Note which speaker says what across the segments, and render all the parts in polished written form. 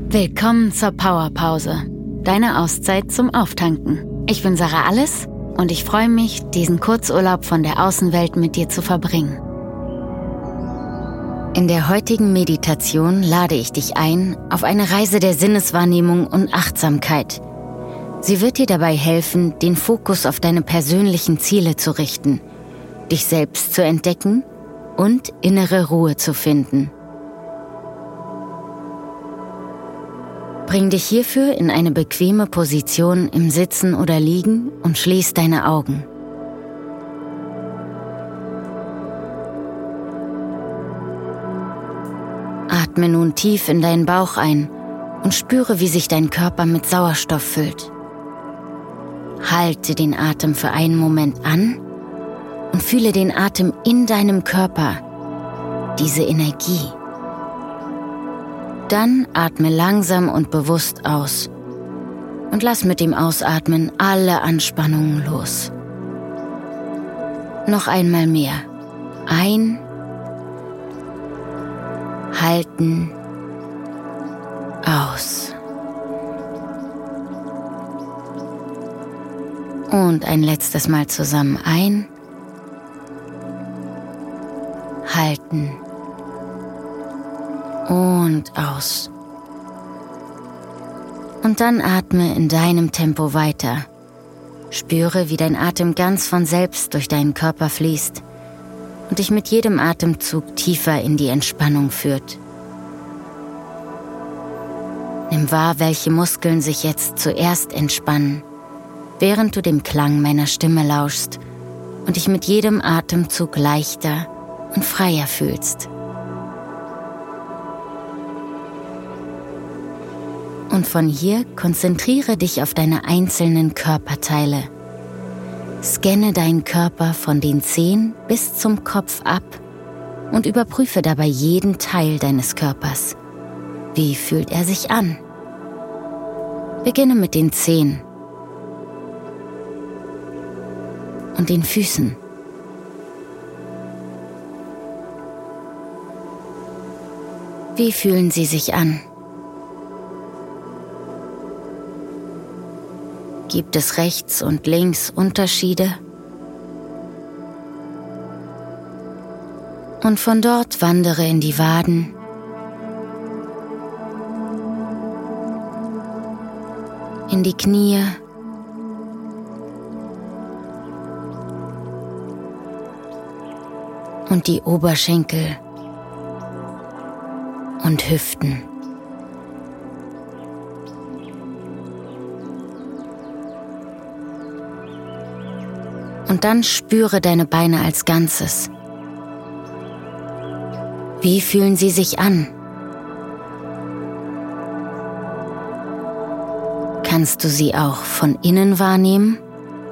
Speaker 1: Willkommen zur Powerpause, deine Auszeit zum Auftanken. Ich bin Sarah Alles und ich freue mich, diesen Kurzurlaub von der Außenwelt mit dir zu verbringen. In der heutigen Meditation lade ich dich ein auf eine Reise der Sinneswahrnehmung und Achtsamkeit. Sie wird dir dabei helfen, den Fokus auf deine persönlichen Ziele zu richten, dich selbst zu entdecken und innere Ruhe zu finden. Bring dich hierfür in eine bequeme Position im Sitzen oder Liegen und schließ deine Augen. Atme nun tief in deinen Bauch ein und spüre, wie sich dein Körper mit Sauerstoff füllt. Halte den Atem für einen Moment an und fühle den Atem in deinem Körper, diese Energie. Dann atme langsam und bewusst aus und lass mit dem Ausatmen alle Anspannungen los. Noch einmal mehr. Ein, halten, aus. Und ein letztes Mal zusammen ein, halten und aus. Und dann atme in deinem Tempo weiter. Spüre, wie dein Atem ganz von selbst durch deinen Körper fließt und dich mit jedem Atemzug tiefer in die Entspannung führt. Nimm wahr, welche Muskeln sich jetzt zuerst entspannen, während du dem Klang meiner Stimme lauschst und dich mit jedem Atemzug leichter und freier fühlst. Und von hier konzentriere dich auf deine einzelnen Körperteile. Scanne deinen Körper von den Zehen bis zum Kopf ab und überprüfe dabei jeden Teil deines Körpers. Wie fühlt er sich an? Beginne mit den Zehen und den Füßen. Wie fühlen sie sich an? Gibt es rechts und links Unterschiede? Und von dort wandere in die Waden, in die Knie, und die Oberschenkel und Hüften. Und dann spüre deine Beine als Ganzes. Wie fühlen sie sich an? Kannst du sie auch von innen wahrnehmen?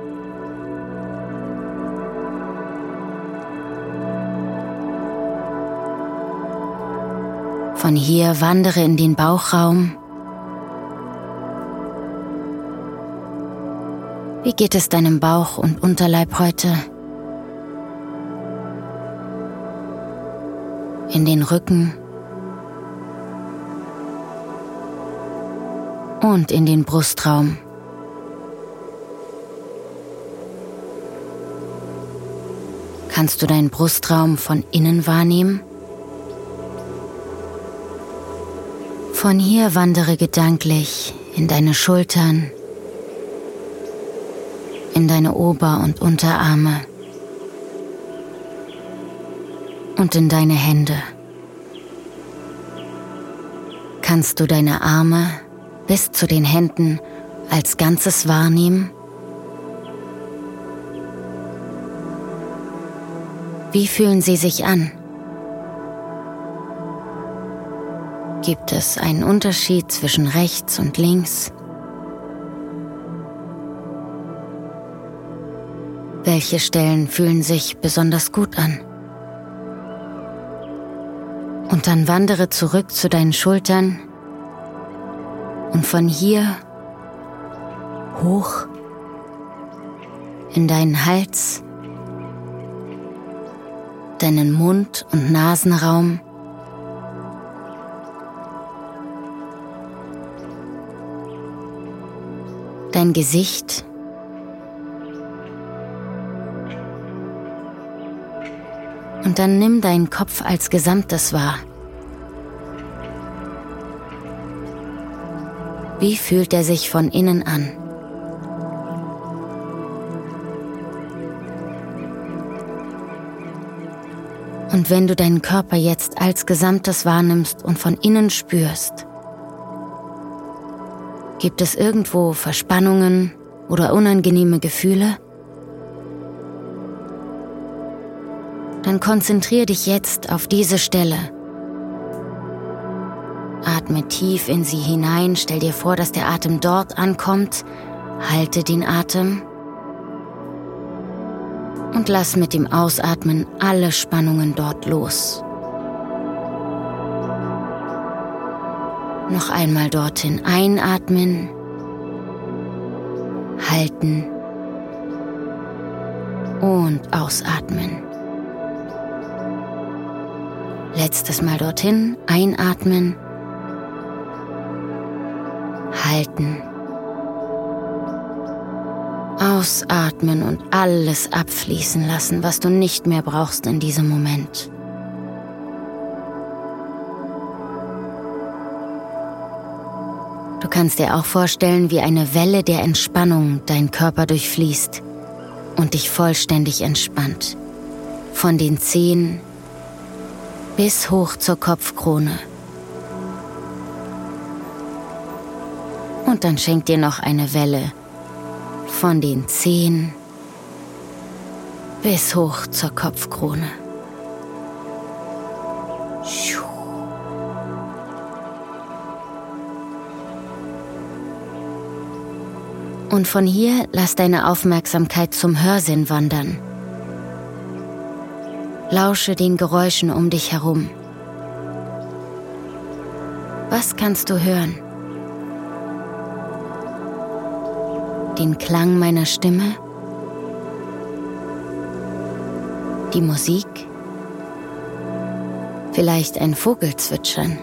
Speaker 1: Von hier wandere in den Bauchraum. Wie geht es deinem Bauch und Unterleib heute? In den Rücken und in den Brustraum. Kannst du deinen Brustraum von innen wahrnehmen? Von hier wandere gedanklich in deine Schultern, in deine Ober- und Unterarme und in deine Hände. Kannst du deine Arme bis zu den Händen als Ganzes wahrnehmen? Wie fühlen sie sich an? Gibt es einen Unterschied zwischen rechts und links? Welche Stellen fühlen sich besonders gut an? Und dann wandere zurück zu deinen Schultern und von hier hoch in deinen Hals, deinen Mund- und Nasenraum dein Gesicht. Und dann nimm deinen Kopf als Gesamtes wahr. Wie fühlt er sich von innen an? Und wenn du deinen Körper jetzt als Gesamtes wahrnimmst und von innen spürst, gibt es irgendwo Verspannungen oder unangenehme Gefühle? Dann konzentriere dich jetzt auf diese Stelle. Atme tief in sie hinein, stell dir vor, dass der Atem dort ankommt, halte den Atem und lass mit dem Ausatmen alle Spannungen dort los. Noch einmal dorthin einatmen, halten und ausatmen. Letztes Mal dorthin einatmen, halten, ausatmen und alles abfließen lassen, was du nicht mehr brauchst in diesem Moment. Du kannst dir auch vorstellen, wie eine Welle der Entspannung deinen Körper durchfließt und dich vollständig entspannt. Von den Zehen bis hoch zur Kopfkrone. Und dann schenk dir noch eine Welle von den Zehen bis hoch zur Kopfkrone. Und von hier lass deine Aufmerksamkeit zum Hörsinn wandern. Lausche den Geräuschen um dich herum. Was kannst du hören? Den Klang meiner Stimme? Die Musik? Vielleicht ein Vogelzwitschern?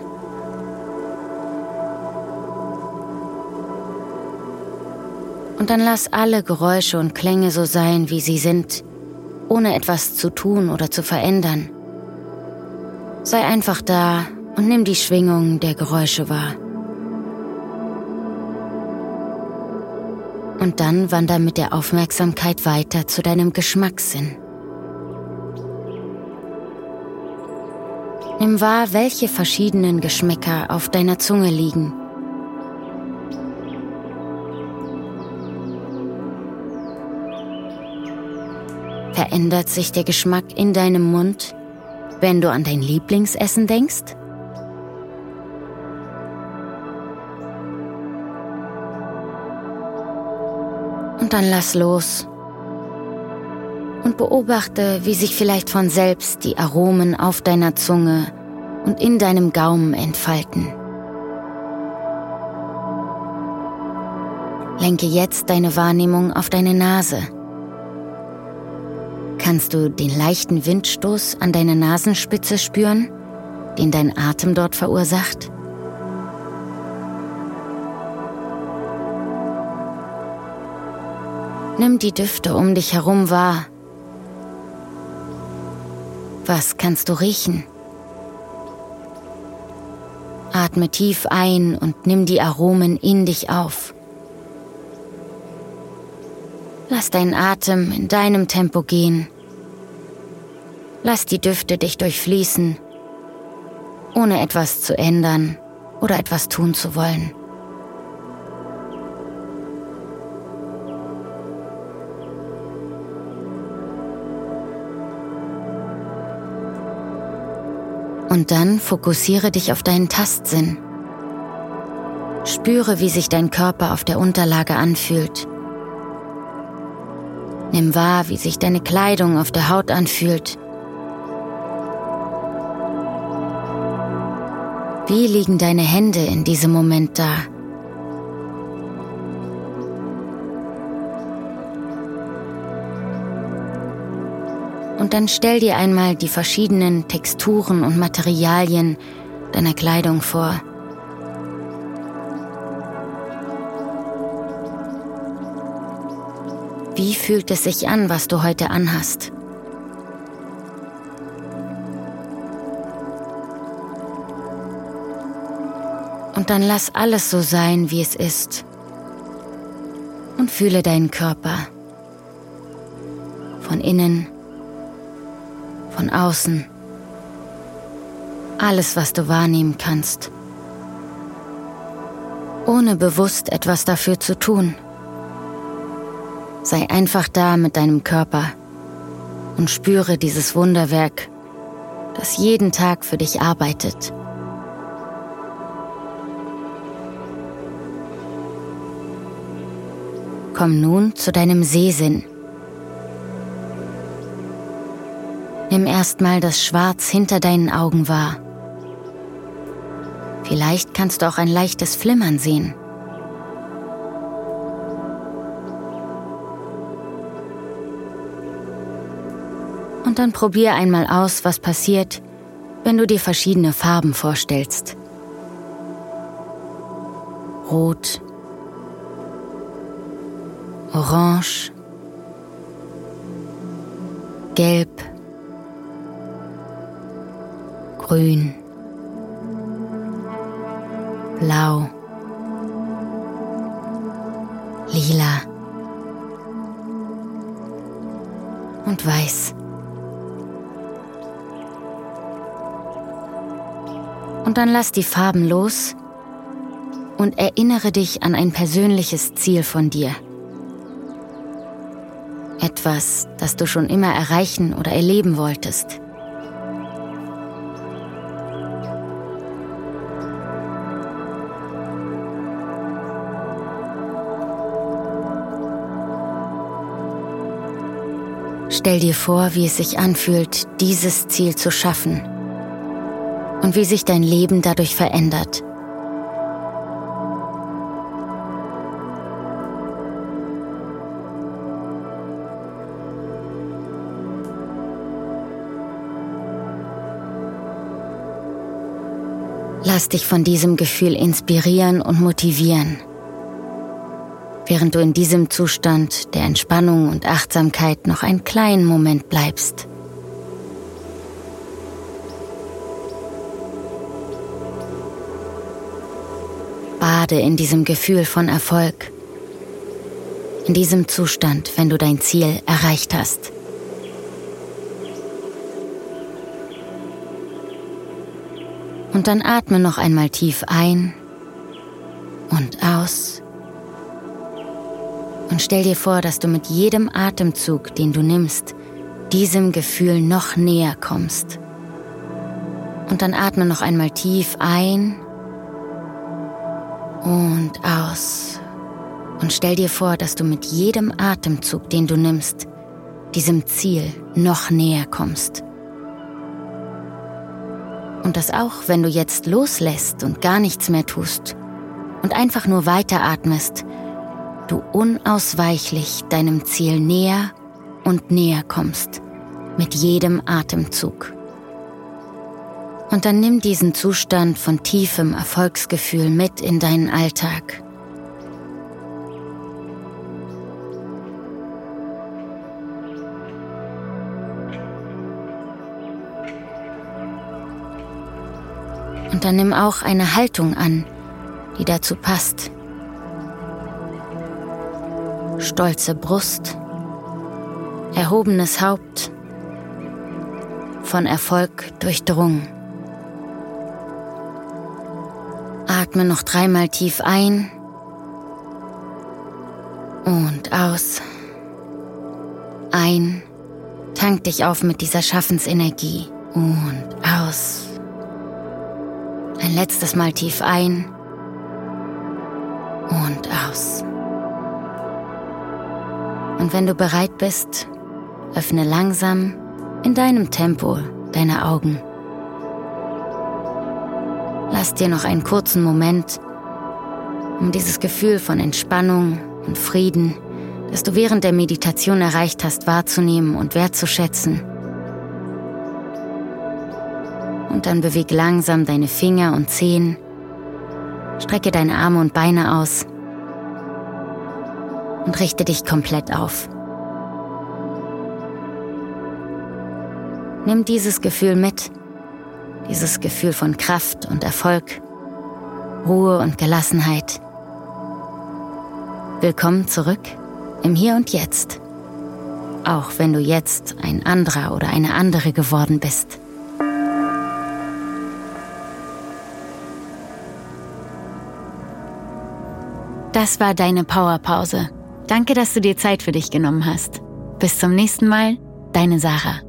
Speaker 1: Und dann lass alle Geräusche und Klänge so sein, wie sie sind, ohne etwas zu tun oder zu verändern. Sei einfach da und nimm die Schwingung der Geräusche wahr. Und dann wander mit der Aufmerksamkeit weiter zu deinem Geschmackssinn. Nimm wahr, welche verschiedenen Geschmäcker auf deiner Zunge liegen. Verändert sich der Geschmack in deinem Mund, wenn du an dein Lieblingsessen denkst? Und dann lass los und beobachte, wie sich vielleicht von selbst die Aromen auf deiner Zunge und in deinem Gaumen entfalten. Lenke jetzt deine Wahrnehmung auf deine Nase. Kannst du den leichten Windstoß an deiner Nasenspitze spüren, den dein Atem dort verursacht? Nimm die Düfte um dich herum wahr. Was kannst du riechen? Atme tief ein und nimm die Aromen in dich auf. Lass deinen Atem in deinem Tempo gehen. Lass die Düfte dich durchfließen, ohne etwas zu ändern oder etwas tun zu wollen. Und dann fokussiere dich auf deinen Tastsinn. Spüre, wie sich dein Körper auf der Unterlage anfühlt. Nimm wahr, wie sich deine Kleidung auf der Haut anfühlt. Wie liegen deine Hände in diesem Moment da? Und dann stell dir einmal die verschiedenen Texturen und Materialien deiner Kleidung vor. Wie fühlt es sich an, was du heute anhast? Und dann lass alles so sein, wie es ist. Und fühle deinen Körper. Von innen, von außen. Alles, was du wahrnehmen kannst. Ohne bewusst etwas dafür zu tun. Sei einfach da mit deinem Körper und spüre dieses Wunderwerk, das jeden Tag für dich arbeitet. Komm nun zu deinem Sehsinn. Nimm erstmal das Schwarz hinter deinen Augen wahr. Vielleicht kannst du auch ein leichtes Flimmern sehen. Und dann probier einmal aus, was passiert, wenn du dir verschiedene Farben vorstellst. Rot, Orange, Gelb, Grün, Blau, Lila und Weiß. Und dann lass die Farben los und erinnere dich an ein persönliches Ziel von dir. Etwas, das du schon immer erreichen oder erleben wolltest. Stell dir vor, wie es sich anfühlt, dieses Ziel zu schaffen und wie sich dein Leben dadurch verändert. Lass dich von diesem Gefühl inspirieren und motivieren, während du in diesem Zustand der Entspannung und Achtsamkeit noch einen kleinen Moment bleibst. Bade in diesem Gefühl von Erfolg, in diesem Zustand, wenn du dein Ziel erreicht hast. Und dann atme noch einmal tief ein und aus. Und stell dir vor, dass du mit jedem Atemzug, den du nimmst, diesem Gefühl noch näher kommst. Und dann atme noch einmal tief ein und aus. Und stell dir vor, dass du mit jedem Atemzug, den du nimmst, diesem Ziel noch näher kommst. Und dass auch, wenn du jetzt loslässt und gar nichts mehr tust und einfach nur weiteratmest, du unausweichlich deinem Ziel näher und näher kommst, mit jedem Atemzug. Und dann nimm diesen Zustand von tiefem Erfolgsgefühl mit in deinen Alltag. Und dann nimm auch eine Haltung an, die dazu passt. Stolze Brust, erhobenes Haupt, von Erfolg durchdrungen. Atme noch 3-mal tief ein und aus. Ein, tank dich auf mit dieser Schaffensenergie und aus. Ein letztes Mal tief ein und aus. Und wenn du bereit bist, öffne langsam in deinem Tempo deine Augen. Lass dir noch einen kurzen Moment, um dieses Gefühl von Entspannung und Frieden, das du während der Meditation erreicht hast, wahrzunehmen und wertzuschätzen. Und dann beweg langsam deine Finger und Zehen, strecke deine Arme und Beine aus und richte dich komplett auf. Nimm dieses Gefühl mit, dieses Gefühl von Kraft und Erfolg, Ruhe und Gelassenheit. Willkommen zurück im Hier und Jetzt, auch wenn du jetzt ein anderer oder eine andere geworden bist. Das war deine Powerpause. Danke, dass du dir Zeit für dich genommen hast. Bis zum nächsten Mal, deine Sarah.